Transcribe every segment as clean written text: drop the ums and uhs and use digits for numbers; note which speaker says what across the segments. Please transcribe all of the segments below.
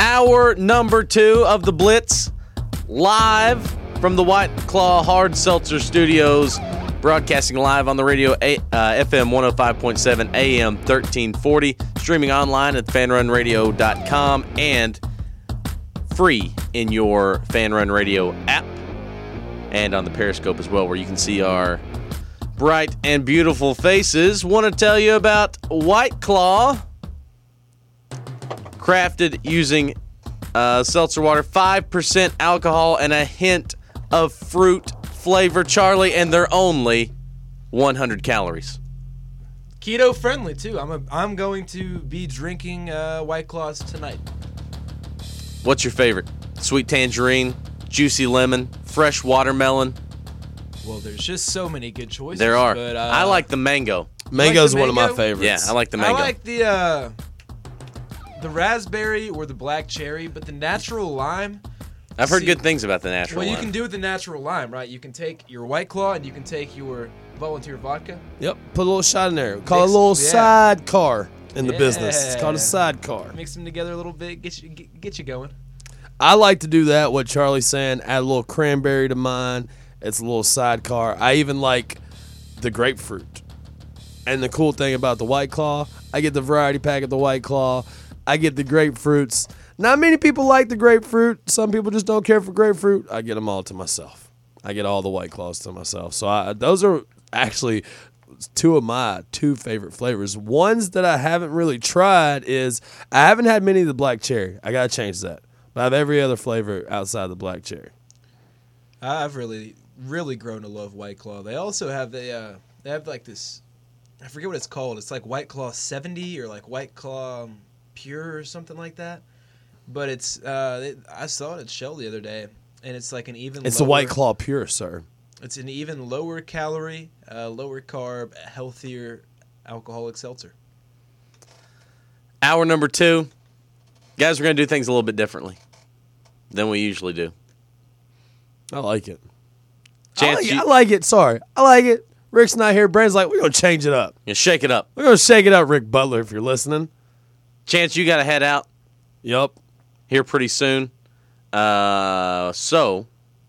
Speaker 1: Hour number 2 of the Blitz, live from the White Claw Hard Seltzer Studios, broadcasting live on the radio, FM 105.7, AM 1340, streaming online at fanrunradio.com, and free in your Fan Run Radio app, and on the Periscope as well, where you can see our bright and beautiful faces. Want to tell you about White Claw, crafted using seltzer water, 5% alcohol and a hint of fruit flavor, Charlie, and they're only 100 calories.
Speaker 2: Keto friendly too. I'm going to be drinking White Claws tonight.
Speaker 1: What's your favorite? Sweet tangerine, juicy lemon, fresh watermelon?
Speaker 2: Well, there's just so many good choices.
Speaker 1: There are.
Speaker 2: But,
Speaker 1: I like the mango.
Speaker 3: Mango's
Speaker 2: like
Speaker 3: one of my
Speaker 2: mango?
Speaker 3: favorites.
Speaker 1: Yeah, I like the mango.
Speaker 2: I like the raspberry or the black cherry, but the natural lime.
Speaker 1: I've heard good things about the natural
Speaker 2: What you
Speaker 1: lime.
Speaker 2: can do with the natural lime, right? You can take your White Claw and you can take your volunteer vodka.
Speaker 3: Yep, put a little shot in there. Call it a
Speaker 2: Mix-
Speaker 3: little
Speaker 2: yeah.
Speaker 3: sidecar in the business. It's called a
Speaker 2: Yeah.
Speaker 3: sidecar.
Speaker 2: Mix them together a little bit, get you going.
Speaker 3: I like to do that, what Charlie's saying, add a little cranberry to mine. It's a little sidecar. I even like the grapefruit. And the cool thing about the White Claw, I get the variety pack of the White Claw. I get the grapefruits. Not many people like the grapefruit. Some people just don't care for grapefruit. I get them all to myself. I get all the White Claws to myself. So those are actually two of my two favorite flavors. Ones that I haven't really tried is I haven't had many of the black cherry. I got to change that. But I have every other flavor outside the black cherry.
Speaker 2: I've really grown to love White Claw. They also have they have like this, I forget what it's called. It's like White Claw 70 or like White Claw Pure or something like that. But it's I saw it at Shell the other day, and it's like an even.
Speaker 3: It's
Speaker 2: lower,
Speaker 3: the White Claw Pure, sir.
Speaker 2: It's an even lower calorie, lower carb, healthier alcoholic seltzer.
Speaker 1: Hour number 2. Guys, we're going to do things a little bit differently than we usually do.
Speaker 3: I like it.
Speaker 1: Chance,
Speaker 3: I like it. Sorry. I like it. Rick's not here. Brandon's like, we're going to change it up.
Speaker 1: you shake it up.
Speaker 3: We're going to shake it up, Rick Butler, if you're listening.
Speaker 1: Chance, you got to head out
Speaker 3: Yup.
Speaker 1: here pretty soon. So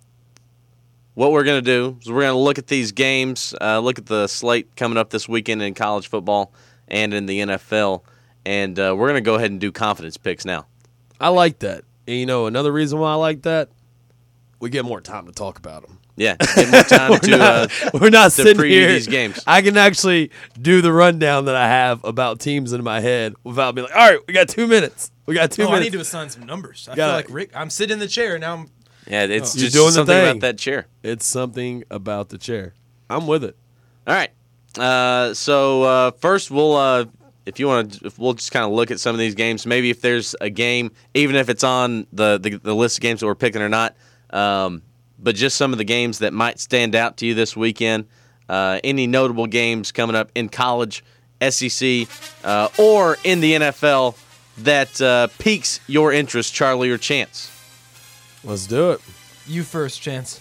Speaker 1: what we're going to do is we're going to look at these games, look at the slate coming up this weekend in college football and in the NFL, and we're going to go ahead and do confidence picks now.
Speaker 3: I like that. And you know, another reason why I like that, we get more time to talk about them.
Speaker 1: Yeah, get more time
Speaker 3: We're not
Speaker 1: to
Speaker 3: sitting
Speaker 1: preview
Speaker 3: here.
Speaker 1: these games.
Speaker 3: I can actually do the rundown that I have about teams in my head without being like, all right, we got 2 minutes. We got 2
Speaker 2: I
Speaker 3: minutes.
Speaker 2: need to assign some numbers. I
Speaker 3: Gotta-
Speaker 2: feel like Rick. I'm sitting in the chair now.
Speaker 1: Yeah, it's
Speaker 3: You're
Speaker 1: just
Speaker 3: doing the
Speaker 1: something
Speaker 3: thing.
Speaker 1: about that chair.
Speaker 3: It's something about the chair. I'm with it.
Speaker 1: All right. So first, we'll if we'll just kind of look at some of these games. Maybe if there's a game, even if it's on the list of games that we're picking or not, but just some of the games that might stand out to you this weekend. Any notable games coming up in college, SEC, or in the NFL that piques your interest, Charlie or Chance?
Speaker 3: Let's do it.
Speaker 2: You first, Chance.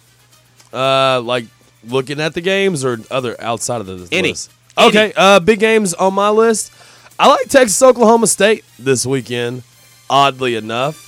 Speaker 3: Like looking at the games or other outside of the
Speaker 1: Any.
Speaker 3: list? Okay, big games on my list. I like Texas Oklahoma State this weekend, oddly enough.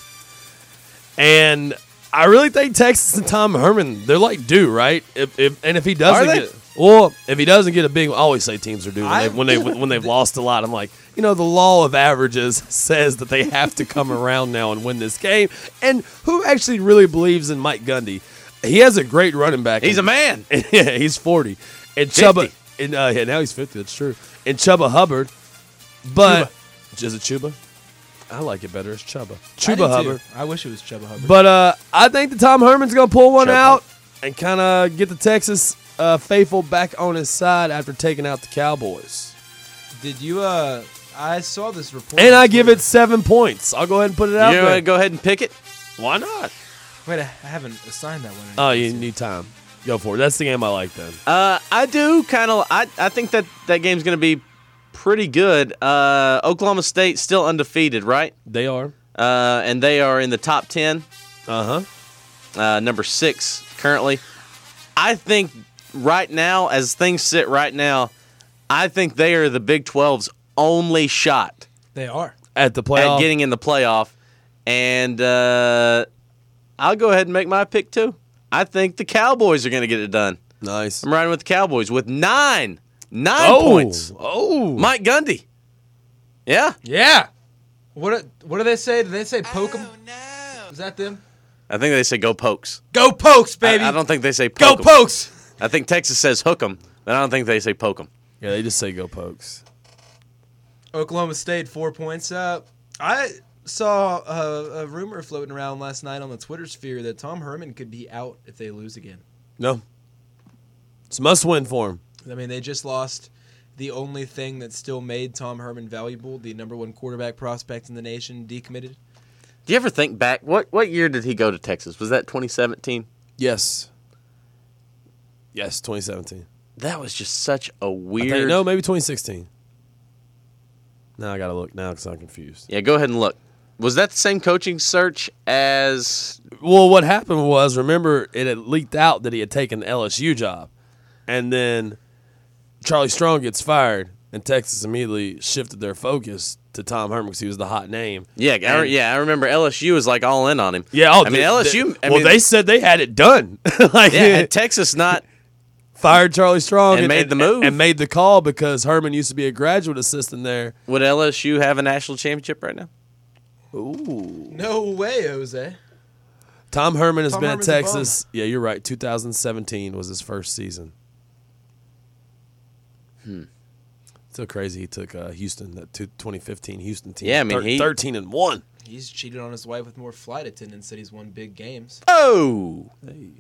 Speaker 3: And I really think Texas and Tom Herman, they're like due, right? If he doesn't
Speaker 1: Are they?
Speaker 3: get if he doesn't get a big, I always say teams are due when they've lost a lot. I'm like, you know, the law of averages says that they have to come around now and win this game. And who actually really believes in Mike Gundy? He has a great running back.
Speaker 1: He's a man.
Speaker 3: Yeah, he's 40. And
Speaker 1: 50.
Speaker 3: Chuba, and yeah, now he's 50. That's true. And Chuba Hubbard, but is it Chuba? I like it better as Chuba. Chuba Hubbard.
Speaker 2: I wish it was Chuba Hubbard.
Speaker 3: But I think that Tom Herman's gonna pull one
Speaker 1: Chuba.
Speaker 3: out and kind of get the Texas faithful back on his side after taking out the Cowboys.
Speaker 2: Did you? I saw this report.
Speaker 3: And I give it 7 points. I'll go ahead and put it out
Speaker 1: You
Speaker 3: there.
Speaker 1: want to go ahead and pick it? Why not?
Speaker 2: Wait, I haven't assigned that one.
Speaker 3: Oh, you need time. Go for it. That's the game I like then.
Speaker 1: I do kind of. I think that game's going to be pretty good. Oklahoma State still undefeated, right?
Speaker 3: They are.
Speaker 1: And they are in the top 10. Number 6 currently. I think right now, as things sit right now, I think they are the Big 12's only shot
Speaker 2: They are.
Speaker 3: At the playoff.
Speaker 1: at getting in the playoff. And I'll go ahead and make my pick, too. I think the Cowboys are going to get it done.
Speaker 3: Nice.
Speaker 1: I'm riding with the Cowboys with 9 points.
Speaker 3: Oh.
Speaker 1: Mike Gundy. Yeah.
Speaker 2: Yeah. What do they say? Do they say poke 'em? Is that them?
Speaker 1: I think they say go Pokes.
Speaker 2: Go Pokes, baby.
Speaker 1: I don't think they say
Speaker 2: Go
Speaker 1: poke 'em.
Speaker 2: Pokes.
Speaker 1: I think Texas says hook 'em, but I don't think they say poke 'em.
Speaker 3: Yeah, they just say go Pokes.
Speaker 2: Oklahoma State 4 points up. I saw a rumor floating around last night on the Twitter sphere that Tom Herman could be out if they lose again.
Speaker 3: No. It's a must-win for him.
Speaker 2: I mean, they just lost the only thing that still made Tom Herman valuable, the number one quarterback prospect in the nation, decommitted.
Speaker 1: Do you ever think back? What year did he go to Texas? Was that 2017?
Speaker 3: Yes. Yes, 2017.
Speaker 1: That was just such a
Speaker 3: I
Speaker 1: weird.
Speaker 3: think, no, maybe 2016. Now I got to look now because I'm confused.
Speaker 1: Yeah, go ahead and look. Was that the same coaching search as?
Speaker 3: Well, what happened was, remember, it had leaked out that he had taken the LSU job. And then Charlie Strong gets fired, and Texas immediately shifted their focus to Tom Herman because he was the hot name.
Speaker 1: Yeah, I remember LSU was like all in on him.
Speaker 3: Yeah,
Speaker 1: I mean LSU.
Speaker 3: They said they had it done. Like,
Speaker 1: yeah, had Texas not
Speaker 3: fired Charlie Strong
Speaker 1: and made the move
Speaker 3: and made the call because Herman used to be a graduate assistant there.
Speaker 1: Would LSU have a national championship right now?
Speaker 3: Ooh,
Speaker 2: No way, Jose.
Speaker 3: Tom Herman has
Speaker 2: Tom
Speaker 3: been
Speaker 2: Herman's
Speaker 3: at
Speaker 2: a bum.
Speaker 3: Texas. Yeah, you're right. 2017 was his first season. Still crazy. He took Houston, that 2015 Houston team.
Speaker 1: Yeah, I mean,
Speaker 3: 13-1.
Speaker 2: He's cheated on his wife with more flight attendants that he's won big games.
Speaker 1: Oh,
Speaker 3: Hey.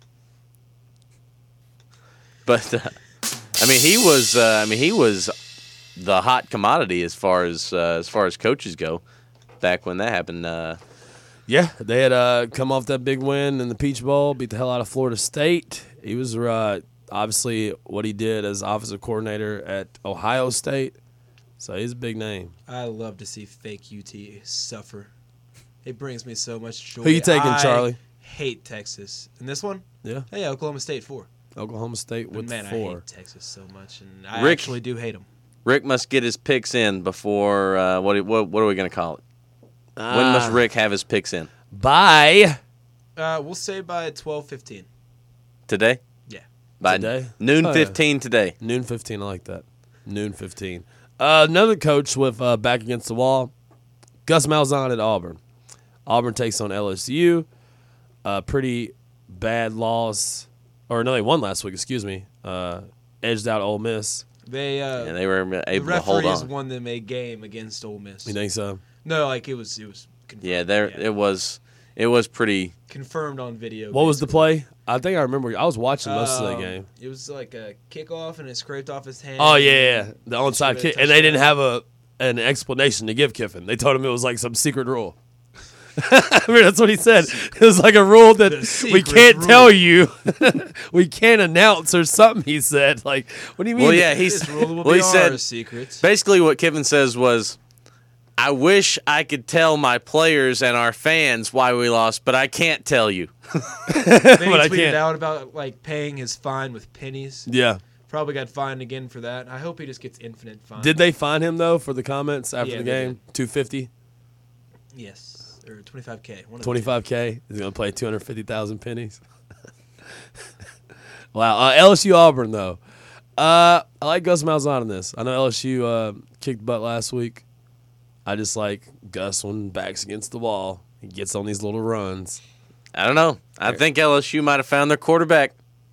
Speaker 1: but I mean, he was the hot commodity as far as coaches go. Back when that happened,
Speaker 3: Yeah, they had come off that big win in the Peach Bowl, beat the hell out of Florida State. He was obviously what he did as offensive coordinator at Ohio State. So he's a big name.
Speaker 2: I love to see fake UT suffer. It brings me so much joy.
Speaker 3: Who you taking, Charlie?
Speaker 2: Hate Texas. And this one?
Speaker 3: Yeah,
Speaker 2: Hey, Oklahoma State 4.
Speaker 3: Oklahoma State
Speaker 2: But
Speaker 3: with
Speaker 2: man, I
Speaker 3: 4.
Speaker 2: hate Texas so much, and I
Speaker 1: Rick-
Speaker 2: actually do hate them.
Speaker 1: Rick must get his picks in before what are we going to call it? When must Rick have his picks in?
Speaker 3: Bye.
Speaker 2: We'll say by 12:15.
Speaker 1: Today?
Speaker 2: Yeah.
Speaker 1: By
Speaker 3: Today?
Speaker 1: noon
Speaker 3: Oh, yeah.
Speaker 1: 15 today.
Speaker 3: Noon 15, I like that. Noon 15. Another coach with back against the wall, Gus Malzahn at Auburn. Auburn takes on LSU. Pretty bad loss. Or no, they won last week, excuse me. Edged out Ole Miss.
Speaker 1: And they were
Speaker 2: The
Speaker 1: able to hold
Speaker 2: referees
Speaker 1: on.
Speaker 2: won them a game against Ole Miss.
Speaker 3: You think so?
Speaker 2: No, like it was confirmed.
Speaker 1: Yeah, it was pretty.
Speaker 2: Confirmed on video.
Speaker 3: What was the
Speaker 2: basically.
Speaker 3: play? I think I remember. I was watching most of the game.
Speaker 2: It was like a kickoff, and it scraped off his hand.
Speaker 3: Oh, yeah. The onside
Speaker 2: Should've
Speaker 3: kick. And they didn't
Speaker 2: touched
Speaker 3: have an explanation to give Kiffin. They told him it was like some secret rule. I mean, that's what he said. It was like a rule that
Speaker 2: The
Speaker 3: we
Speaker 2: secret
Speaker 3: can't
Speaker 2: rule.
Speaker 3: tell you. We can't announce or something, he said. Like, what do you mean?
Speaker 1: Well, yeah,
Speaker 2: This rule will
Speaker 1: well,
Speaker 2: be
Speaker 1: he said
Speaker 2: our secret.
Speaker 1: basically what Kiffin says was, I wish I could tell my players and our fans why we lost, but I can't tell you.
Speaker 2: Then he
Speaker 3: But I
Speaker 2: tweeted
Speaker 3: can't.
Speaker 2: out about like paying his fine with pennies.
Speaker 3: Yeah.
Speaker 2: Probably got fined again for that. I hope he just gets infinite fine.
Speaker 3: Did they fine him, though, for the comments after
Speaker 2: Yeah,
Speaker 3: the
Speaker 2: they
Speaker 3: game? $250?
Speaker 2: Yes, or 25K. One of the two.
Speaker 3: $25K? He's going to play 250,000 pennies? Wow. LSU Auburn, though. I like Gus Malzahn in this. I know LSU kicked butt last week. I just like Gus when backs against the wall. He gets on these little runs.
Speaker 1: I don't know. I think LSU might have found their quarterback.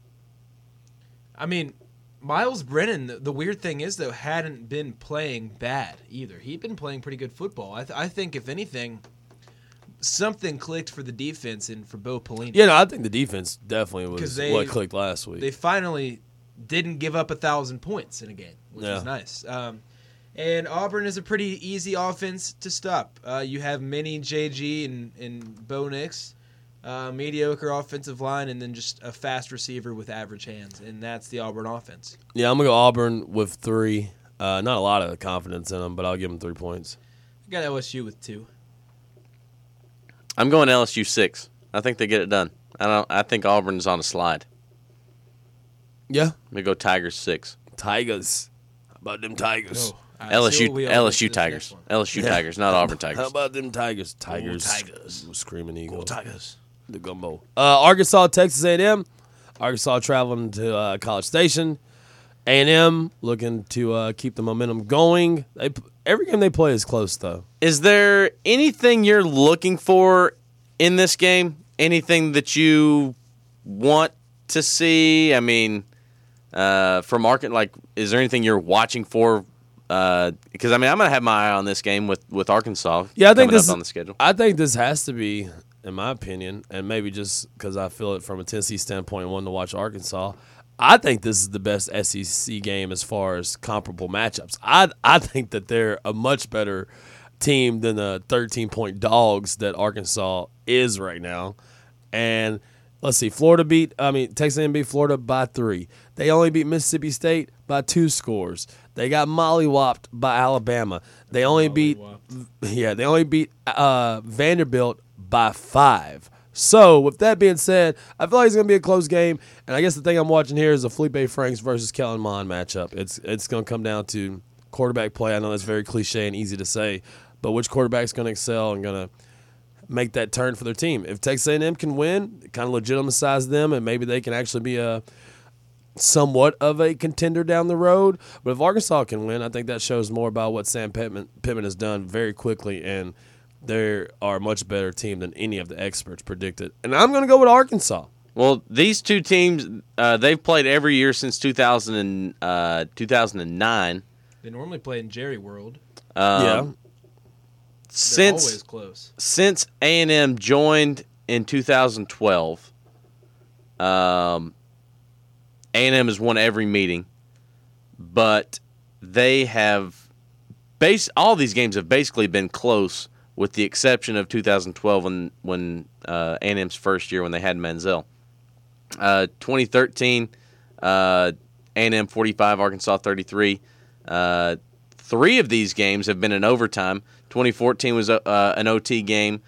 Speaker 2: I mean, Miles Brennan, the weird thing is, though, hadn't been playing bad either. He'd been playing pretty good football. I think, if anything, something clicked for the defense and for Bo Pelini.
Speaker 3: Yeah, no, I think the defense definitely was
Speaker 2: 'Cause they-
Speaker 3: what clicked last week.
Speaker 2: They finally didn't give up 1,000 points in a game, which
Speaker 3: Yeah.
Speaker 2: was nice. And Auburn is a pretty easy offense to stop. You have Mini, JG, and Bo Nix. Mediocre offensive line, and then just a fast receiver with average hands, and that's the Auburn offense.
Speaker 3: Yeah, I'm going to go Auburn with 3. Not a lot of confidence in them, but I'll give them 3 points.
Speaker 2: I got LSU with 2.
Speaker 1: I'm going LSU 6. I think they get it done. I think Auburn's on a slide.
Speaker 3: Yeah.
Speaker 1: I'm going to go Tigers 6.
Speaker 3: Tigers. How about them Tigers?
Speaker 2: Oh, All right, see
Speaker 1: LSU
Speaker 2: what we all
Speaker 1: LSU
Speaker 2: get to this
Speaker 1: Tigers.
Speaker 2: next one.
Speaker 1: LSU Tigers, not Auburn Tigers.
Speaker 3: How about them Tigers?
Speaker 2: Tigers.
Speaker 3: Screaming Eagle.
Speaker 2: Tigers.
Speaker 3: The gumbo. Arkansas, Texas A&M. Arkansas traveling to College Station. A&M looking to keep the momentum going. Every game they play is close, though.
Speaker 1: Is there anything you're looking for in this game? Anything that you want to see? I mean, from market, like, is there anything you're watching for? Because I mean, I'm gonna have my eye on this game with Arkansas.
Speaker 3: Yeah, I think
Speaker 1: coming
Speaker 3: this
Speaker 1: up on the schedule.
Speaker 3: I think this has to be, in my opinion, and maybe just because I feel it from a Tennessee standpoint, wanting to watch Arkansas. I think this is the best SEC game as far as comparable matchups. I think that they're a much better team than the 13-point dogs that Arkansas is right now. And let's see, Texas A&M beat Florida by 3. They only beat Mississippi State by 2 scores. They got mollywopped by Alabama. They only beat Vanderbilt by 5. So, with that being said, I feel like it's going to be a close game. And I guess the thing I'm watching here is the Felipe Franks versus Kellen Mond matchup. It's going to come down to quarterback play. I know that's very cliche and easy to say, but which quarterback's going to excel and going to make that turn for their team? If Texas A&M can win, kind of legitimize them, and maybe they can actually be a somewhat of a contender down the road. But if Arkansas can win, I think that shows more about what Sam Pittman has done very quickly, and they are a much better team than any of the experts predicted. And I'm going to go with Arkansas.
Speaker 1: Well, these two teams, they've played every year since 2009.
Speaker 2: They normally play in Jerry World.
Speaker 3: Yeah.
Speaker 2: They're
Speaker 1: Since
Speaker 2: always close.
Speaker 1: Since A&M joined in 2012, A&M has won every meeting, but they have all these games have basically been close, with the exception of 2012 when A&M's first year when they had Manziel. 2013, A&M 45, Arkansas 33. 3 of these games have been in overtime. 2014 was an OT game.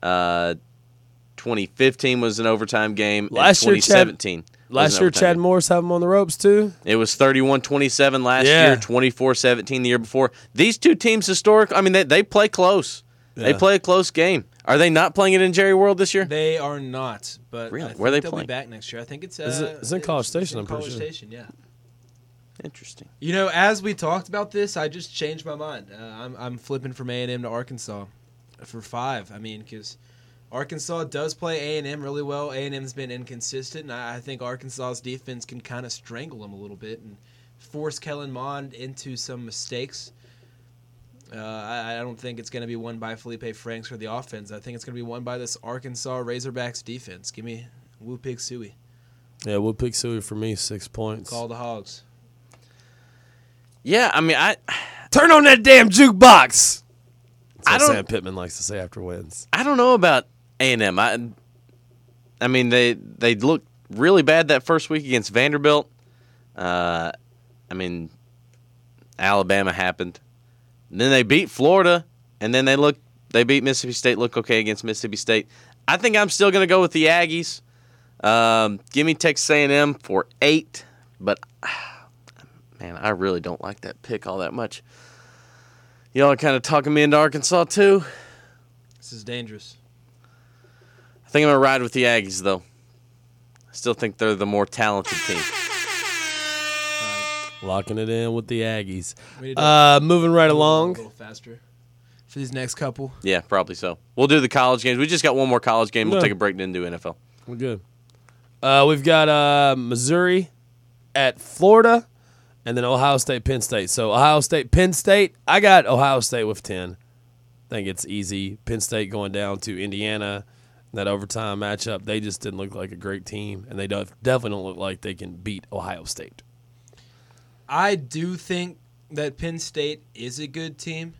Speaker 1: 2015 was an overtime game.
Speaker 3: Last year,
Speaker 1: 2017.
Speaker 3: Last year, Chad Morris have them on the ropes, too.
Speaker 1: It was 31-27 last year, 24-17 the year before. These two teams historically, I mean, they play close. Yeah. They play a close game. Are they not playing it in Jerry World this year?
Speaker 2: They are not, but
Speaker 1: really?
Speaker 2: I think
Speaker 1: Where are they
Speaker 2: they'll
Speaker 1: playing?
Speaker 2: Be back next year. I think it's
Speaker 3: in College Station. I'm pretty
Speaker 2: College
Speaker 3: sure.
Speaker 2: Station, yeah.
Speaker 1: Interesting.
Speaker 2: You know, as we talked about this, I just changed my mind. I'm flipping from A&M to Arkansas for 5. I mean, because Arkansas does play A&M really well. A&M's been inconsistent, and I think Arkansas's defense can kind of strangle them a little bit and force Kellen Mond into some mistakes. I don't think it's going to be won by Felipe Franks or the offense. I think it's going to be won by this Arkansas Razorbacks defense. Give me Woo Pig Suey.
Speaker 3: Yeah, Woo Pig Suey for me, 6 points.
Speaker 2: Call the Hogs.
Speaker 1: Yeah, I mean,
Speaker 3: turn on that damn jukebox. That's what
Speaker 1: don't.
Speaker 3: Sam Pittman likes to say after wins.
Speaker 1: I don't know about A&M. I mean, they looked really bad that first week against Vanderbilt. I mean, Alabama happened. And then they beat Florida, and then they beat Mississippi State. Look okay against Mississippi State. I think I'm still going to go with the Aggies. Give me Texas A&M for 8, but man, I really don't like that pick all that much. Y'all are kind of talking me into Arkansas too.
Speaker 2: This is dangerous.
Speaker 1: I think I'm going to ride with the Aggies, though. I still think they're the more talented team.
Speaker 3: Locking it in with the Aggies.
Speaker 1: Moving right along.
Speaker 2: A little faster for these next couple.
Speaker 1: Yeah, probably so. We'll do the college games. We just got one more college game. We'll take a break and then do NFL.
Speaker 3: We're good. We've got Missouri at Florida, and then Ohio State, Penn State. So Ohio State, Penn State. I got Ohio State with 10. I think it's easy. Penn State going down to Indiana. That overtime matchup, they just didn't look like a great team, and they definitely don't look like they can beat Ohio State.
Speaker 2: I do think that Penn State is a good team.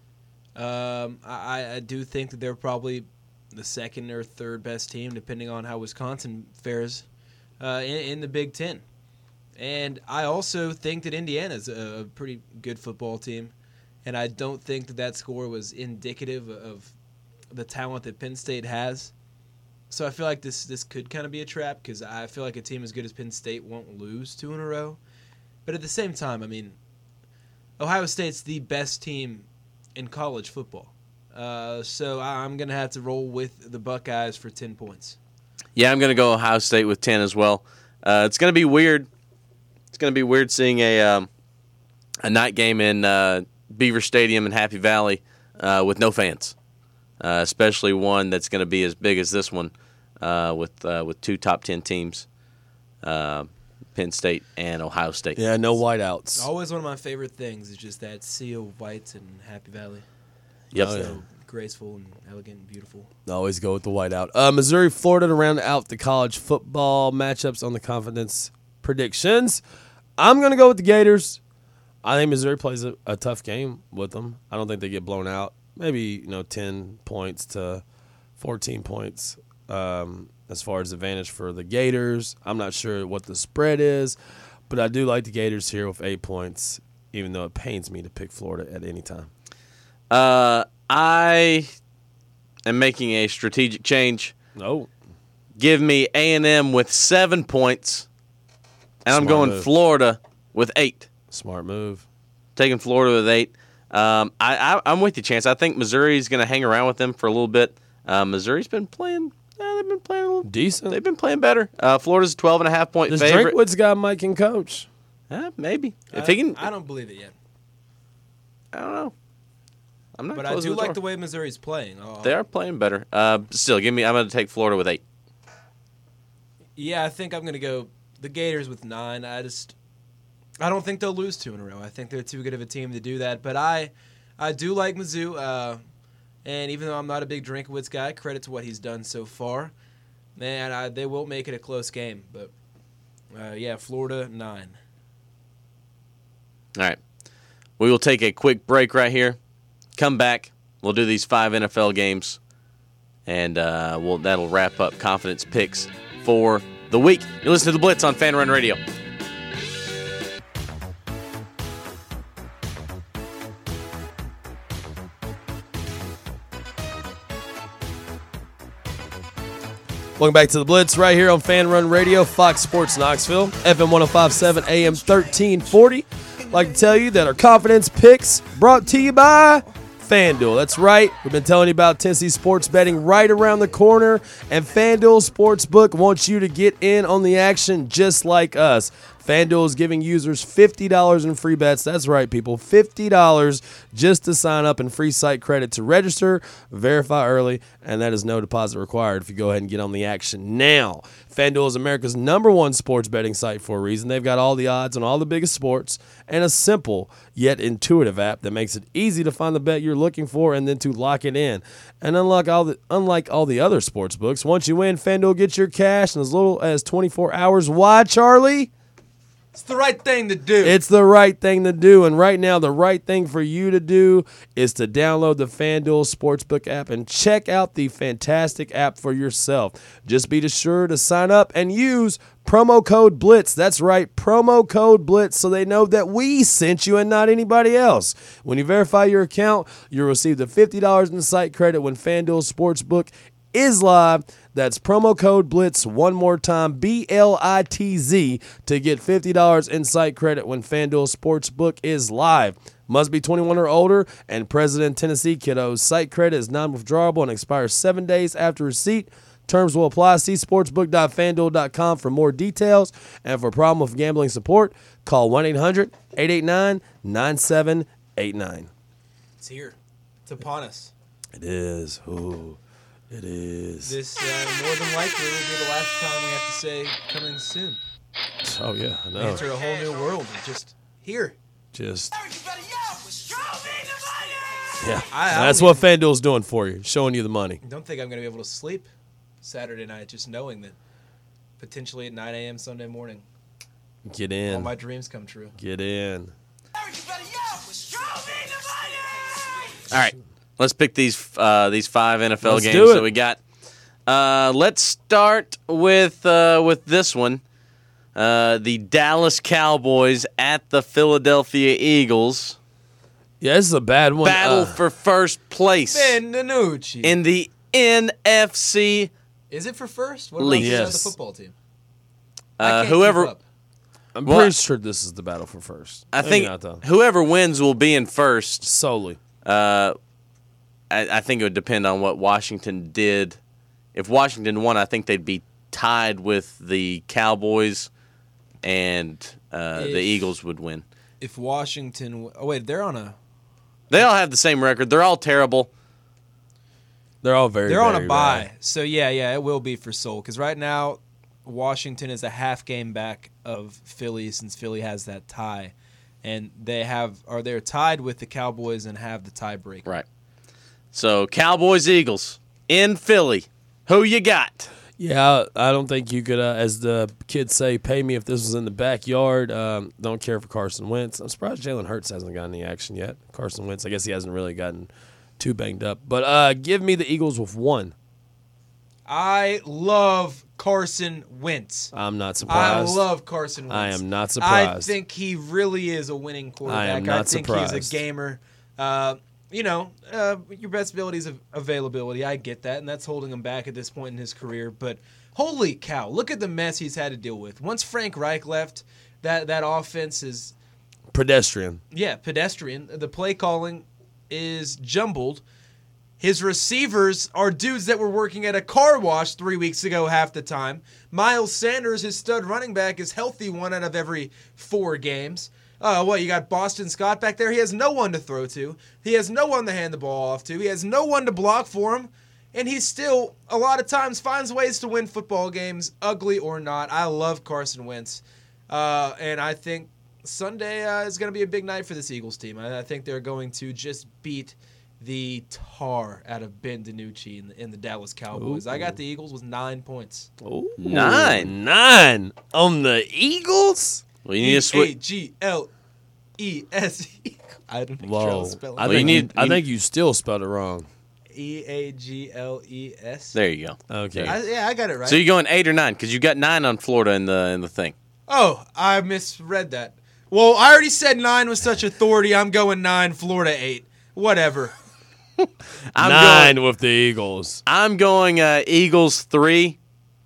Speaker 2: I do think that they're probably the second or third best team, depending on how Wisconsin fares in the Big Ten. And I also think that Indiana's a pretty good football team, and I don't think that score was indicative of the talent that Penn State has. So I feel like this could kind of be a trap, because I feel like a team as good as Penn State won't lose 2 in a row. But at the same time, I mean, Ohio State's the best team in college football. So I'm going to have to roll with the Buckeyes for 10 points.
Speaker 1: Yeah, I'm going to go Ohio State with 10 as well. It's going to be weird. It's going to be weird seeing a night game in Beaver Stadium in Happy Valley with no fans, especially one that's going to be as big as this one with two top 10 teams, Penn State and Ohio State.
Speaker 3: Yeah, no whiteouts.
Speaker 2: Always one of my favorite things is just that sea of whites in Happy Valley.
Speaker 1: Yep.
Speaker 2: So graceful and elegant and beautiful.
Speaker 3: Always go with the whiteout. Missouri, Florida to round out the college football matchups on the confidence predictions. I'm going to go with the Gators. I think Missouri plays a tough game with them. I don't think they get blown out. Maybe 10 points to 14 points as far as advantage for the Gators. I'm not sure what the spread is, but I do like the Gators here with 8 points, even though it pains me to pick Florida at any time.
Speaker 1: I am making a strategic change.
Speaker 3: No.
Speaker 1: Give me A&M with 7 points, and I'm
Speaker 3: Smart
Speaker 1: going
Speaker 3: move.
Speaker 1: Florida with 8.
Speaker 3: Smart move.
Speaker 1: Taking Florida with 8. I'm with you, Chance. I think Missouri's going to hang around with them for a little bit. Missouri's been playing. They've been playing a little
Speaker 3: Decent.
Speaker 1: They've been playing better. Florida's a 12.5-point
Speaker 3: Does
Speaker 1: favorite.
Speaker 3: Drinkwood's got Mike and coach?
Speaker 1: Maybe if he can.
Speaker 2: I don't believe it yet.
Speaker 1: I don't know. I'm not.
Speaker 2: But I
Speaker 1: closing
Speaker 2: do
Speaker 1: the
Speaker 2: like
Speaker 1: door.
Speaker 2: the way Missouri's playing.
Speaker 1: They are playing better. Still, give me. I'm going to take Florida with 8.
Speaker 2: Yeah, I think I'm going to go the Gators with 9. I don't think they'll lose 2 in a row. I think they're too good of a team to do that. But I do like Mizzou, and even though I'm not a big Drinkwitz guy, credit to what he's done so far. Man, they will make it a close game. But, yeah, Florida, 9.
Speaker 1: All right. We will take a quick break right here. Come back. We'll do these 5 NFL games, and that'll wrap up confidence picks for the week. You're listening to The Blitz on Fan Run Radio.
Speaker 3: Welcome back to The Blitz right here on Fan Run Radio, Fox Sports Knoxville, FM 105.7, AM 1340. I'd like to tell you that our confidence picks brought to you by FanDuel. That's right. We've been telling you about Tennessee sports betting right around the corner, and FanDuel Sportsbook wants you to get in on the action just like us. FanDuel is giving users $50 in free bets. That's right, people. $50 just to sign up and free site credit to register, verify early, and that is no deposit required if you go ahead and get on the action now. FanDuel is America's #1 sports betting site for a reason. They've got all the odds on all the biggest sports and a simple yet intuitive app that makes it easy to find the bet you're looking for and then to lock it in. And unlike all the other sports books, once you win, FanDuel gets your cash in as little as 24 hours. Why, Charlie?
Speaker 2: It's the right thing to do.
Speaker 3: It's the right thing to do, and right now the right thing for you to do is to download the FanDuel Sportsbook app and check out the fantastic app for yourself. Just be sure to sign up and use promo code BLITZ. That's right, promo code BLITZ, so they know that we sent you and not anybody else. When you verify your account, you'll receive the $50 in site credit when FanDuel Sportsbook is live. That's promo code BLITZ one more time, BLITZ, to get $50 in site credit when FanDuel Sportsbook is live. Must be 21 or older and present in Tennessee, kiddos. Site credit is non-withdrawable and expires 7 days after receipt. Terms will apply. See sportsbook.fanduel.com for more details. And for problem with gambling support, call 1-800-889-9789.
Speaker 2: It's here. It's upon us.
Speaker 3: It is. Ooh. It is.
Speaker 2: This more than likely will be the last time we have to say coming soon.
Speaker 3: Oh, yeah, I
Speaker 2: We
Speaker 3: know.
Speaker 2: enter a whole new world. Just here.
Speaker 3: Just,
Speaker 2: Yeah.
Speaker 3: yeah. That's what FanDuel's doing for you, showing you the money.
Speaker 2: I don't think I'm going to be able to sleep Saturday night just knowing that potentially at 9 a.m. Sunday morning,
Speaker 3: Get
Speaker 2: all
Speaker 3: in.
Speaker 2: my dreams come true.
Speaker 3: Get in.
Speaker 1: All right, let's pick these 5 NFL
Speaker 3: Let's
Speaker 1: games
Speaker 3: do it.
Speaker 1: that we got. Let's start with this one. The Dallas Cowboys at the Philadelphia Eagles.
Speaker 3: Yeah, this is a bad one.
Speaker 1: Battle for first place
Speaker 2: Ben DiNucci.
Speaker 1: in the NFC.
Speaker 2: Is it for first? What about
Speaker 1: League.
Speaker 2: the
Speaker 3: Yes.
Speaker 2: football team? I can't keep
Speaker 1: Whoever
Speaker 2: up.
Speaker 3: I'm
Speaker 1: Well,
Speaker 3: pretty sure this is the battle for first.
Speaker 1: I
Speaker 3: Maybe
Speaker 1: think
Speaker 3: not, though.
Speaker 1: whoever wins will be in first.
Speaker 3: Solely.
Speaker 1: I think it would depend on what Washington did. If Washington won, I think they'd be tied with the Cowboys, and the Eagles would win.
Speaker 2: If Washington, they're on a
Speaker 1: They all have the same record. They're all terrible.
Speaker 3: They're all very
Speaker 2: They're on
Speaker 3: very
Speaker 2: a bye.
Speaker 3: bad.
Speaker 2: So, yeah, it will be for Seoul. Because right now, Washington is a half game back of Philly since Philly has that tie. And they're tied with the Cowboys and have the tiebreaker.
Speaker 1: Right. So, Cowboys, Eagles in Philly. Who you got?
Speaker 3: Yeah, I don't think you could, as the kids say, pay me if this was in the backyard. Don't care for Carson Wentz. I'm surprised Jalen Hurts hasn't gotten any action yet. Carson Wentz, I guess he hasn't really gotten too banged up. But give me the Eagles with 1.
Speaker 2: I love Carson Wentz.
Speaker 3: I'm not surprised.
Speaker 2: I love Carson Wentz.
Speaker 3: I am not
Speaker 2: I
Speaker 3: surprised.
Speaker 2: think he really is a winning quarterback.
Speaker 3: I am not
Speaker 2: think
Speaker 3: surprised.
Speaker 2: he's a gamer. Your best ability is availability. I get that, and that's holding him back at this point in his career. But holy cow, look at the mess he's had to deal with. Once Frank Reich left, that offense is
Speaker 3: Pedestrian.
Speaker 2: pedestrian. The play calling is jumbled. His receivers are dudes that were working at a car wash 3 weeks ago half the time. Miles Sanders, his stud running back, is healthy 1 out of every 4 games. You got Boston Scott back there? He has no one to throw to. He has no one to hand the ball off to. He has no one to block for him. And he still, a lot of times, finds ways to win football games, ugly or not. I love Carson Wentz. And I think Sunday is going to be a big night for this Eagles team. I think they're going to just beat the tar out of Ben DiNucci in the Dallas Cowboys.
Speaker 3: Ooh.
Speaker 2: I got the Eagles with 9 points.
Speaker 3: Ooh,
Speaker 1: 9.
Speaker 3: 9 on the Eagles?
Speaker 1: Well, you need to switch.
Speaker 2: E-A-G-L-E-S-E. I didn't make sure I
Speaker 3: Whoa.
Speaker 2: was spelling
Speaker 3: I
Speaker 2: it.
Speaker 1: Well,
Speaker 3: think I think you still spelled it wrong.
Speaker 2: E-A-G-L-E-S.
Speaker 1: There you go.
Speaker 3: Okay.
Speaker 2: I got it right.
Speaker 1: So you're going 8 or 9 because you got 9 on Florida in the thing.
Speaker 2: Oh, I misread that. Well, I already said 9 with such authority. I'm going 9, Florida 8. Whatever.
Speaker 3: I'm with the Eagles.
Speaker 1: I'm going Eagles 3.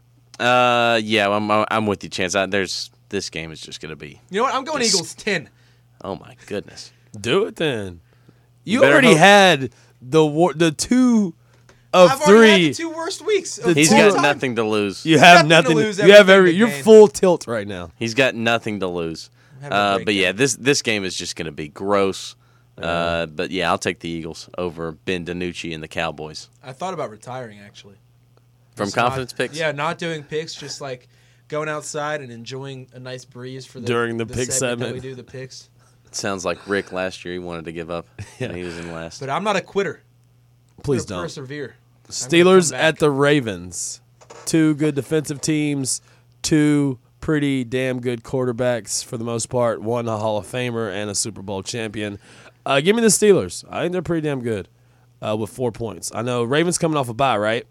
Speaker 1: I'm with you, Chance. This game is just going to be.
Speaker 2: You know what? I'm going
Speaker 1: Yes.
Speaker 2: Eagles 10.
Speaker 1: Oh my goodness.
Speaker 3: Do it then. You
Speaker 1: better
Speaker 3: already
Speaker 1: hope-
Speaker 3: had the 2 of
Speaker 2: I've
Speaker 3: 3.
Speaker 2: already had the 2 worst weeks. of
Speaker 1: He's
Speaker 2: all
Speaker 1: got
Speaker 2: time.
Speaker 1: nothing to lose.
Speaker 3: You have
Speaker 2: Nothing
Speaker 3: nothing.
Speaker 2: to lose,
Speaker 3: You have
Speaker 2: everything to
Speaker 3: you're
Speaker 2: gain.
Speaker 3: full tilt right now.
Speaker 1: He's got nothing to lose.
Speaker 2: Having a great
Speaker 1: But yeah,
Speaker 2: game.
Speaker 1: this game is just going to be gross. But yeah, I'll take the Eagles over Ben DiNucci and the Cowboys.
Speaker 2: I thought about retiring, actually.
Speaker 1: From
Speaker 2: Just
Speaker 1: confidence
Speaker 2: not-
Speaker 1: picks?
Speaker 2: Yeah, not doing picks, just like going outside and enjoying a nice breeze for
Speaker 3: During the pick
Speaker 2: that
Speaker 3: segment.
Speaker 2: we do the picks.
Speaker 1: It sounds like Rick last year. He wanted to give up. And he was in last.
Speaker 2: But I'm not a quitter.
Speaker 3: Please
Speaker 2: I'm gonna
Speaker 3: don't.
Speaker 2: persevere.
Speaker 3: Steelers
Speaker 2: I'm gonna come
Speaker 3: at the Ravens. 2 good defensive teams. 2 pretty damn good quarterbacks for the most part. 1 a Hall of Famer and a Super Bowl champion. Give me the Steelers. I think they're pretty damn good with 4 points. I know Ravens coming off a bye, right?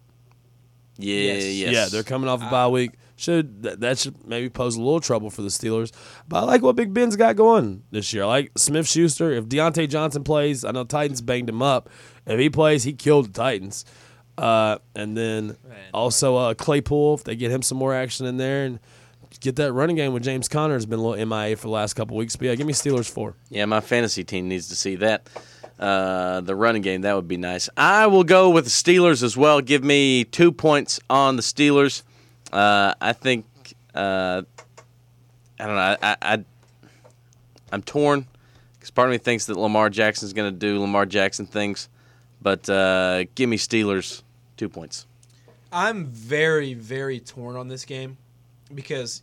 Speaker 1: Yes.
Speaker 3: Yeah, they're coming off a bye week. That should maybe pose a little trouble for the Steelers. But I like what Big Ben's got going this year. I like Smith-Schuster. If Deontay Johnson plays, I know Titans banged him up. If he plays, he killed the Titans. And then also Claypool, if they get him some more action in there and get that running game with James Conner has been a little MIA for the last couple weeks. But yeah, give me Steelers 4.
Speaker 1: Yeah, my fantasy team needs to see that. The running game, that would be nice. I will go with the Steelers as well. Give me 2 points on the Steelers. I think I don't know. I'm torn because part of me thinks that Lamar Jackson's going to do Lamar Jackson things, but give me Steelers 2 points.
Speaker 2: I'm very, very torn on this game because,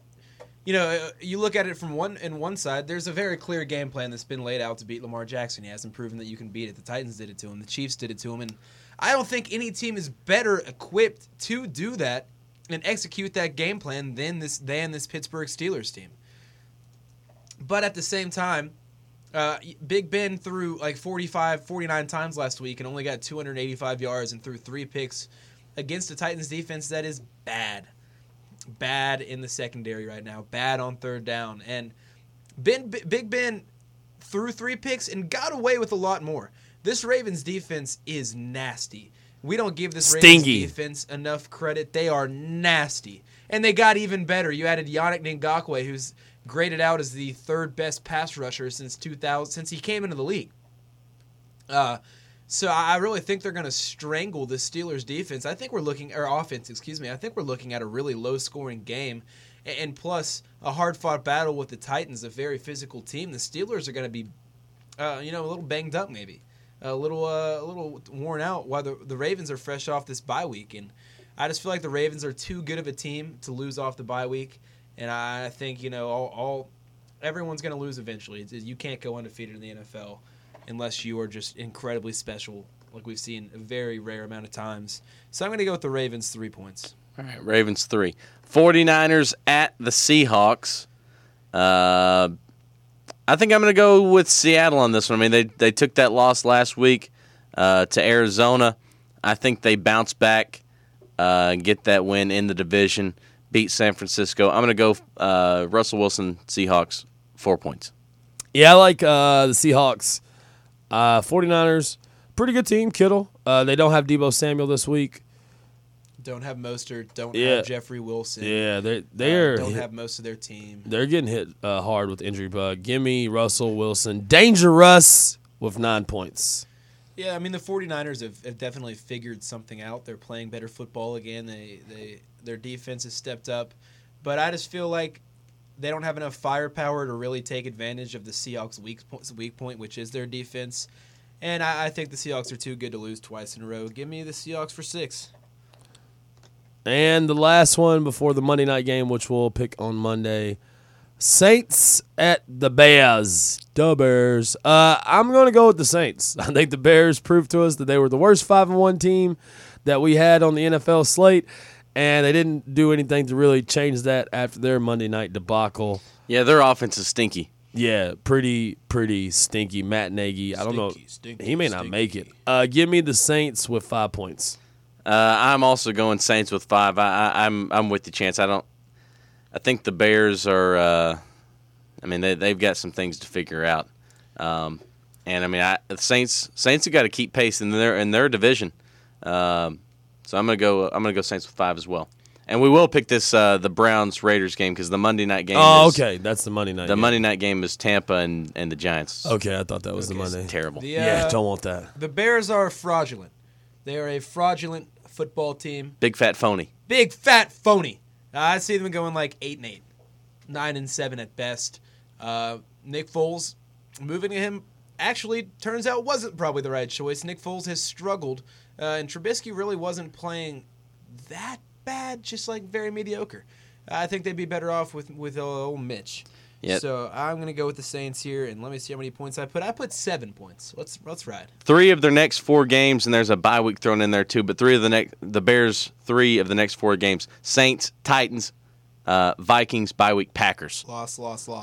Speaker 2: you look at it from one side, there's a very clear game plan that's been laid out to beat Lamar Jackson. He hasn't proven that you can beat it. The Titans did it to him. The Chiefs did it to him. And I don't think any team is better equipped to do that and execute that game plan than this Pittsburgh Steelers team. But at the same time, Big Ben threw like 49 times last week and only got 285 yards and threw 3 picks against the Titans defense that is bad. Bad in the secondary right now. Bad on third down. And Big Ben threw 3 picks and got away with a lot more. This Ravens defense is nasty. We don't give this Ravens
Speaker 3: Stingy.
Speaker 2: defense enough credit. They are nasty. And they got even better. You added Yannick Ngakoue, who's graded out as the third best pass rusher since he came into the league. So I really think they're going to strangle the Steelers' defense. I think we're looking at a really low-scoring game, and plus a hard-fought battle with the Titans, a very physical team. The Steelers are going to be, a little banged up, maybe a little worn out, while the Ravens are fresh off this bye week. And I just feel like the Ravens are too good of a team to lose off the bye week, and I think everyone's going to lose eventually. You can't go undefeated in the NFL. Unless you are just incredibly special, like we've seen a very rare amount of times. So I'm going to go with the Ravens 3 points.
Speaker 1: All right, Ravens 3. 49ers at the Seahawks. I think I'm going to go with Seattle on this one. I mean, they took that loss last week to Arizona. I think they bounce back and get that win in the division, beat San Francisco. I'm going to go Russell Wilson, Seahawks, 4 points.
Speaker 3: Yeah, I like the Seahawks. 49ers, pretty good team. Kittle. They don't have Deebo Samuel this week.
Speaker 2: Don't have Mostert. Don't have Jeffrey Wilson.
Speaker 3: Yeah, they
Speaker 2: don't have most of their team.
Speaker 3: They're getting hit hard with injury bug. Give me Russell Wilson. Dangerous with 9 points.
Speaker 2: Yeah, I mean, the 49ers have definitely figured something out. They're playing better football again. Their defense has stepped up. But I just feel like they don't have enough firepower to really take advantage of the Seahawks' weak point, which is their defense. And I think the Seahawks are too good to lose twice in a row. Give me the Seahawks for 6.
Speaker 3: And the last one before the Monday night game, which we'll pick on Monday, Saints at the Bears. The Bears. I'm going to go with the Saints. I think the Bears proved to us that they were the worst 5-1 team that we had on the NFL slate. And they didn't do anything to really change that after their Monday night debacle.
Speaker 1: Yeah, their offense is stinky.
Speaker 3: Yeah, pretty stinky. Matt Nagy, I don't know. He may not make it. Give me the Saints with 5 points.
Speaker 1: I'm also going Saints with 5. I'm with you, Chance. I think the Bears are. They've got some things to figure out. The Saints have got to keep pace in their division. So I'm gonna go Saints with 5 as well, and we will pick this the Browns-Raiders game because the Monday night game.
Speaker 3: Oh, okay, that's the Monday night.
Speaker 1: The Monday night game is Tampa and the Giants.
Speaker 3: Okay, I thought that was the Monday.
Speaker 1: Terrible.
Speaker 3: Don't want that.
Speaker 2: The Bears are fraudulent. They are a fraudulent football team.
Speaker 1: Big fat phony.
Speaker 2: Big fat phony. I see them going like 8-8, 9-7 at best. Nick Foles, moving to him actually turns out wasn't probably the right choice. Nick Foles has struggled. And Trubisky really wasn't playing that bad, just like very mediocre. I think they'd be better off with old Mitch.
Speaker 1: Yep.
Speaker 2: So I'm going to go with the Saints here, and let me see how many points I put. I put 7 points. Let's ride.
Speaker 1: 3 of their next 4 games, and there's a bye week thrown in there too. But the Bears 3 of the next 4 games: Saints, Titans, Vikings, bye week, Packers.
Speaker 2: Loss.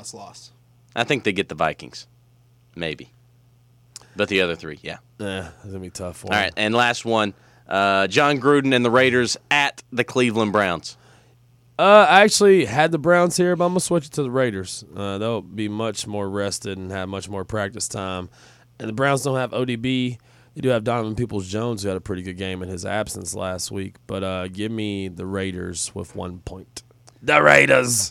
Speaker 1: I think they get the Vikings, maybe. But the other 3, yeah.
Speaker 3: Yeah, it's going to be tough for
Speaker 1: All right, and last one, John Gruden and the Raiders at the Cleveland Browns.
Speaker 3: I actually had the Browns here, but I'm going to switch it to the Raiders. They'll be much more rested and have much more practice time. And the Browns don't have ODB. They do have Donovan Peoples-Jones, who had a pretty good game in his absence last week. But give me the Raiders with 1 point. The Raiders!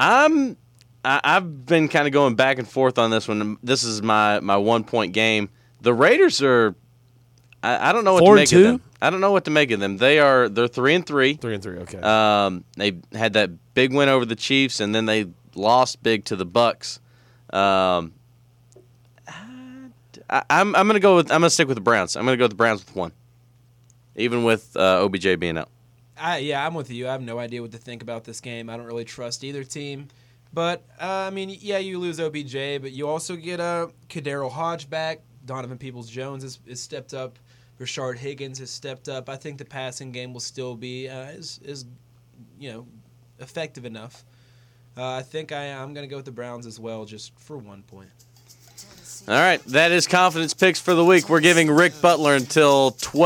Speaker 1: I've been kind of going back and forth on this one. This is my 1 point game. The Raiders are. I don't know what to make of them. I don't know what to make of them. They're 3-3.
Speaker 3: 3-3. Okay.
Speaker 1: They had that big win over the Chiefs, and then they lost big to the Bucks. I'm gonna stick with the Browns. I'm gonna go with the Browns with 1, even with OBJ being out.
Speaker 2: I'm with you. I have no idea what to think about this game. I don't really trust either team. But, you lose OBJ, but you also get Kadero Hodge back. Donovan Peoples-Jones has stepped up. Rashard Higgins has stepped up. I think the passing game will still be effective enough. I think I'm going to go with the Browns as well, just for 1 point.
Speaker 1: All right, that is Confidence Picks for the week. We're giving Rick Butler until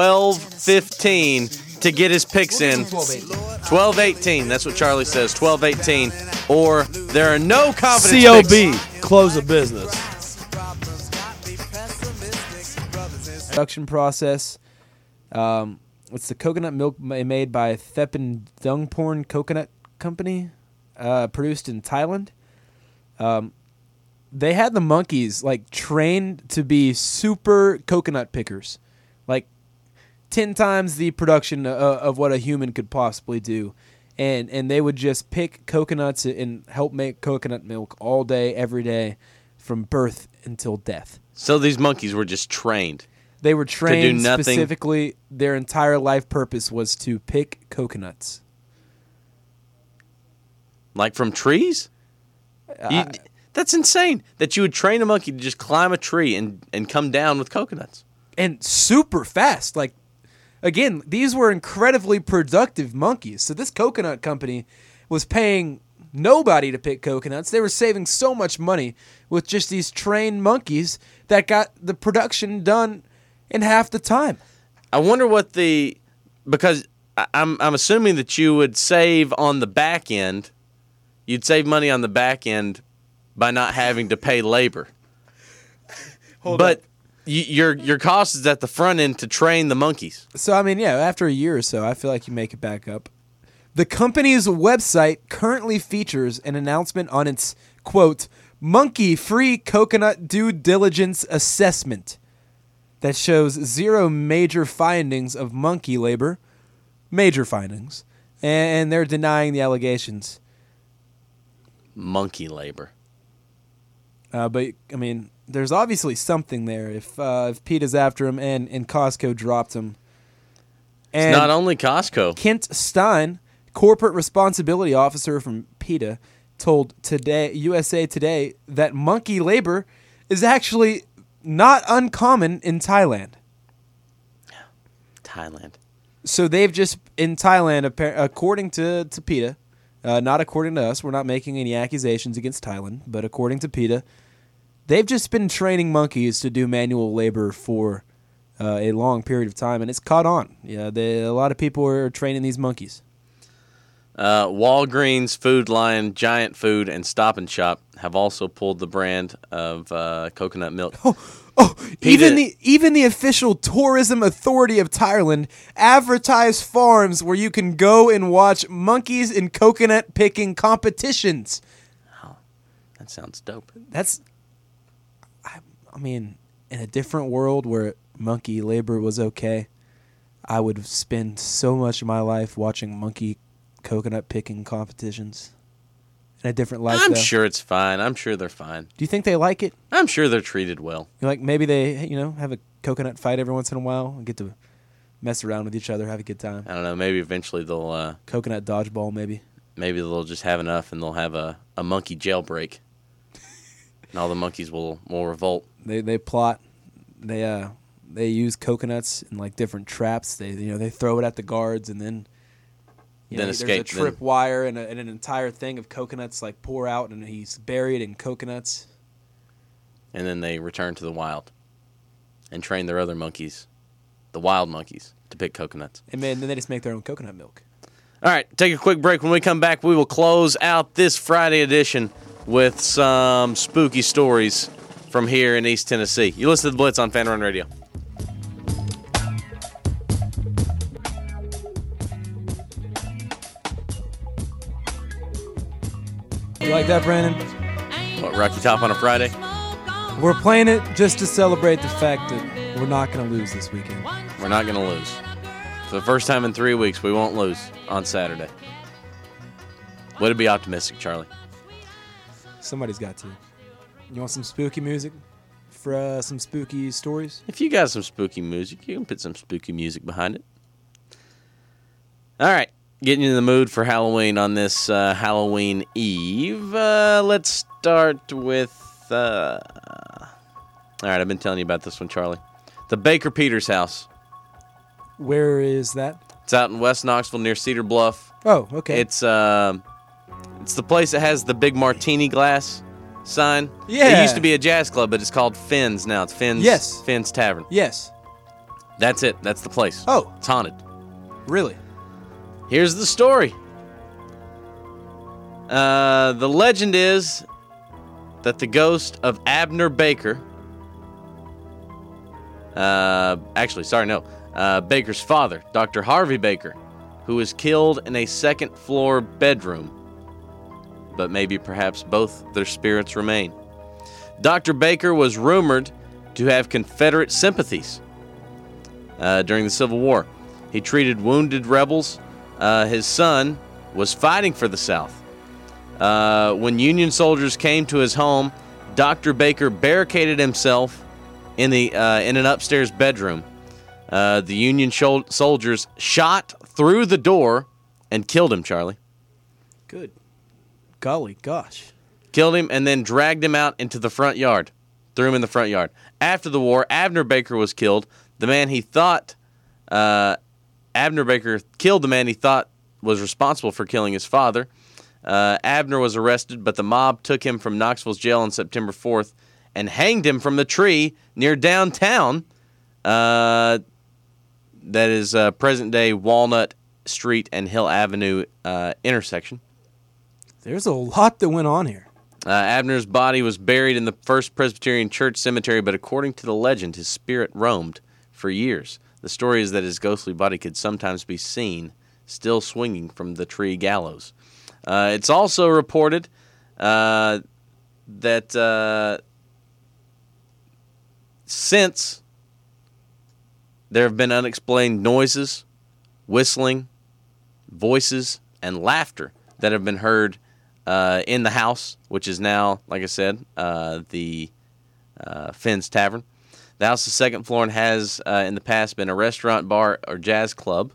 Speaker 1: 12:15 to get his picks in. 12:18. That's what Charlie says. 12:18. Or there are no Confidence Picks.
Speaker 3: COB. Close of business.
Speaker 2: Production process. It's the coconut milk made by Thepin Dungporn Coconut company, produced in Thailand. They had the monkeys like trained to be super coconut pickers, like 10 times the production of what a human could possibly do. And they would just pick coconuts and help make coconut milk all day, every day, from birth until death.
Speaker 1: So these monkeys were just trained.
Speaker 2: They were trained
Speaker 1: nothing.
Speaker 2: specifically. Their entire life purpose was to pick coconuts.
Speaker 1: Like from trees? That's insane that you would train a monkey to just climb a tree and come down with coconuts.
Speaker 2: And super fast. Like, again, these were incredibly productive monkeys. So this coconut company was paying nobody to pick coconuts. They were saving so much money with just these trained monkeys that got the production done in half the time.
Speaker 1: I wonder what because I'm assuming that you would save on the back end. You'd save money on the back end by not having to pay labor. But your cost is at the front end to train the monkeys.
Speaker 2: So, I mean, yeah, after a year or so, I feel like you make it back up. The company's website currently features an announcement on its, quote, monkey-free coconut due diligence assessment that shows 0 major findings of monkey labor, major findings, and they're denying the allegations.
Speaker 1: Monkey labor.
Speaker 2: But, I mean, there's obviously something there if PETA's after him and Costco dropped him. And
Speaker 1: It's not only Costco.
Speaker 2: Kent Stein, corporate responsibility officer from PETA, told USA Today that monkey labor is actually not uncommon in Thailand.
Speaker 1: Thailand.
Speaker 2: So they've just, in Thailand, according to PETA, not according to us, we're not making any accusations against Thailand, but according to PETA, they've just been training monkeys to do manual labor for a long period of time, and it's caught on. Yeah, a lot of people are training these monkeys.
Speaker 1: Walgreens, Food Lion, Giant Food, and Stop and Shop have also pulled the brand of coconut milk.
Speaker 2: Even the official tourism authority of Thailand advertise farms where you can go and watch monkeys in coconut picking competitions.
Speaker 1: Oh, that sounds dope.
Speaker 2: I mean, in a different world where monkey labor was okay, I would spend so much of my life watching monkey coconut picking competitions. In a different lifestyle.
Speaker 1: I'm sure it's fine. I'm sure they're fine.
Speaker 2: Do you think they like it?
Speaker 1: I'm sure they're treated well.
Speaker 2: Like maybe they, have a coconut fight every once in a while and get to mess around with each other, have a good time.
Speaker 1: I don't know. Maybe eventually they'll...
Speaker 2: coconut dodgeball, maybe.
Speaker 1: Maybe they'll just have enough and they'll have a monkey jailbreak. And all the monkeys will revolt.
Speaker 2: They plot. They use coconuts in like different traps. They throw it at the guards and then
Speaker 1: escape.
Speaker 2: There's a trip wire and an entire thing of coconuts like pour out, and he's buried in coconuts.
Speaker 1: And then they return to the wild and train their other monkeys, the wild monkeys, to pick coconuts.
Speaker 2: And then they just make their own coconut milk.
Speaker 1: All right, take a quick break. When we come back, we will close out this Friday edition with some spooky stories from here in East Tennessee. You listen to The Blitz on Fan Run Radio.
Speaker 2: You like that, Brandon?
Speaker 1: What, Rocky Top on a Friday?
Speaker 2: We're playing it just to celebrate the fact that we're not going to lose this weekend.
Speaker 1: We're not going to lose. For the first time in 3 weeks, we won't lose on Saturday. Way to be optimistic, Charlie.
Speaker 2: Somebody's got to. You want some spooky music for some spooky stories?
Speaker 1: If you got some spooky music, you can put some spooky music behind it. All right. Getting you in the mood for Halloween on this Halloween Eve. Let's start with... all right, I've been telling you about this one, Charlie. The Baker Peters house.
Speaker 2: Where is that?
Speaker 1: It's out in West Knoxville near Cedar Bluff.
Speaker 2: Oh, okay.
Speaker 1: It's the place that has the big martini glass sign.
Speaker 2: Yeah.
Speaker 1: It used to be a jazz club, but it's called Finn's now. It's Finn's.
Speaker 2: Yes.
Speaker 1: Finn's Tavern.
Speaker 2: Yes.
Speaker 1: That's it. That's the place.
Speaker 2: Oh.
Speaker 1: It's haunted.
Speaker 2: Really?
Speaker 1: Here's the story. The legend is that the ghost of Abner Baker... Baker's father, Dr. Harvey Baker, who was killed in a second-floor bedroom. But maybe perhaps both their spirits remain. Dr. Baker was rumored to have Confederate sympathies during the Civil War. He treated wounded rebels. His son was fighting for the South. When Union soldiers came to his home, Dr. Baker barricaded himself in an upstairs bedroom. The Union soldiers shot through the door and killed him, Charlie.
Speaker 4: Good. Golly gosh.
Speaker 1: Killed him and then dragged him out into the front yard. Threw him in the front yard. After the war, Abner Baker was killed. Abner Baker killed the man he thought was responsible for killing his father. Abner was arrested, but the mob took him from Knoxville's jail on September 4th and hanged him from the tree near downtown. That is present-day Walnut Street and Hill Avenue intersection.
Speaker 4: There's a lot that went on here.
Speaker 1: Abner's body was buried in the First Presbyterian Church Cemetery, but according to the legend, his spirit roamed for years. The story is that his ghostly body could sometimes be seen still swinging from the tree gallows. It's also reported that since there have been unexplained noises, whistling, voices, and laughter that have been heard in the house, which is now, like I said, the Finn's Tavern. The house's second floor and has in the past been a restaurant, bar, or jazz club.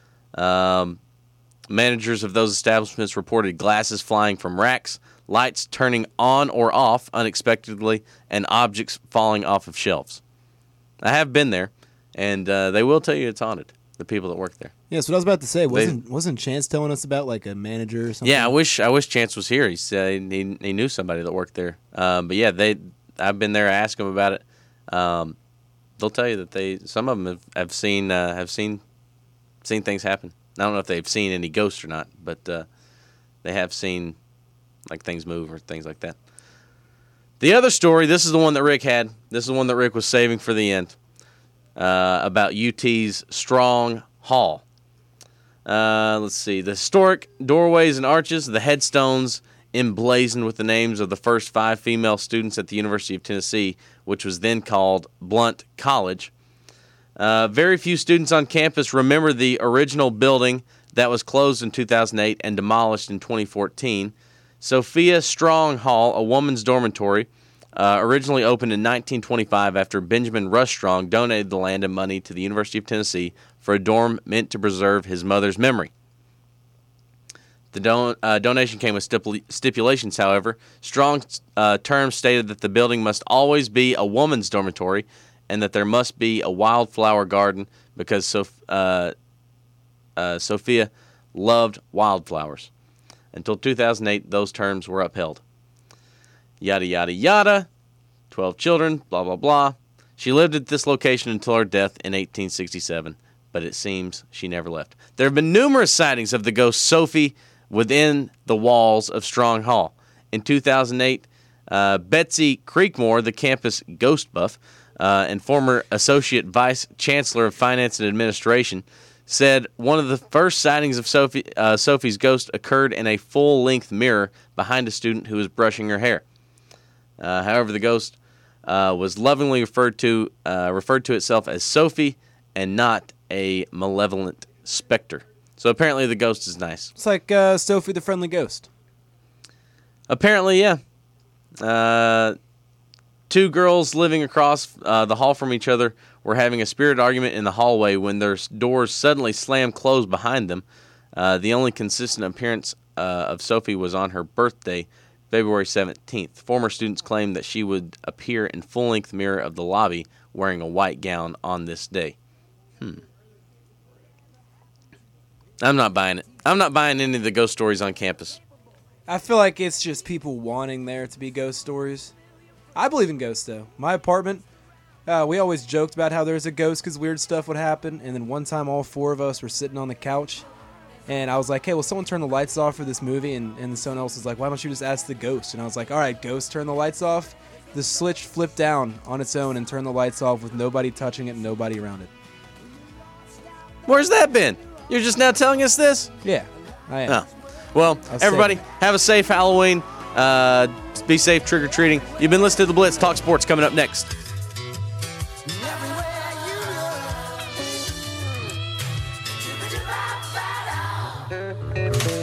Speaker 1: Managers of those establishments reported glasses flying from racks, lights turning on or off unexpectedly, and objects falling off of shelves. I have been there, and they will tell you it's haunted, the people that work there.
Speaker 4: Yeah, so what I was about to say. Wasn't Chance telling us about like a manager or something?
Speaker 1: Yeah, I wish Chance was here. He said he knew somebody that worked there. But yeah, I've been there. I asked them about it. They'll tell you that some of them have seen things happen. I don't know if they've seen any ghosts or not, but they have seen like things move or things like that. The other story, this is the one that Rick had. This is the one that Rick was saving for the end, about UT's Strong Hall. Let's see. The historic doorways and arches, the headstones emblazoned with the names of the first 5 female students at the University of Tennessee, which was then called Blount College. Very few students on campus remember the original building that was closed in 2008 and demolished in 2014. Sophia Strong Hall, a woman's dormitory, originally opened in 1925 after Benjamin Rush Strong donated the land and money to the University of Tennessee for a dorm meant to preserve his mother's memory. The donation came with stipulations, however. Strong's terms stated that the building must always be a woman's dormitory and that there must be a wildflower garden because Sophia loved wildflowers. Until 2008, those terms were upheld. Yada, yada, yada. 12 children, blah, blah, blah. She lived at this location until her death in 1867, but it seems she never left. There have been numerous sightings of the ghost Sophie within the walls of Strong Hall. In 2008, Betsy Creekmore, the campus ghost buff, and former Associate Vice Chancellor of Finance and Administration, said one of the first sightings of Sophie's ghost occurred in a full-length mirror behind a student who was brushing her hair. However, the ghost was lovingly referred to itself as Sophie and not a malevolent specter. So apparently the ghost is nice.
Speaker 4: It's like Sophie the Friendly Ghost.
Speaker 1: Apparently, yeah. 2 girls living across the hall from each other were having a spirited argument in the hallway when their doors suddenly slammed closed behind them. The only consistent appearance of Sophie was on her birthday, February 17th. Former students claimed that she would appear in full-length mirror of the lobby wearing a white gown on this day. I'm not buying it. I'm not buying any of the ghost stories on campus.
Speaker 4: I feel like it's just people wanting there to be ghost stories. I believe in ghosts, though. My apartment, we always joked about how there's a ghost because weird stuff would happen. And then one time all 4 of us were sitting on the couch. And I was like, hey, will someone turn the lights off for this movie? And someone else was like, why don't you just ask the ghost? And I was like, all right, ghost, turn the lights off. The switch flipped down on its own and turned the lights off with nobody touching it and nobody around it.
Speaker 1: Where's that been? You're just now telling us this?
Speaker 4: Yeah, I am.
Speaker 1: Oh. Well,
Speaker 4: I'll
Speaker 1: everybody,
Speaker 4: say
Speaker 1: have a safe Halloween. Be safe trick-or-treating. You've been listening to The Blitz. Talk Sports coming up next.
Speaker 5: Everywhere you go.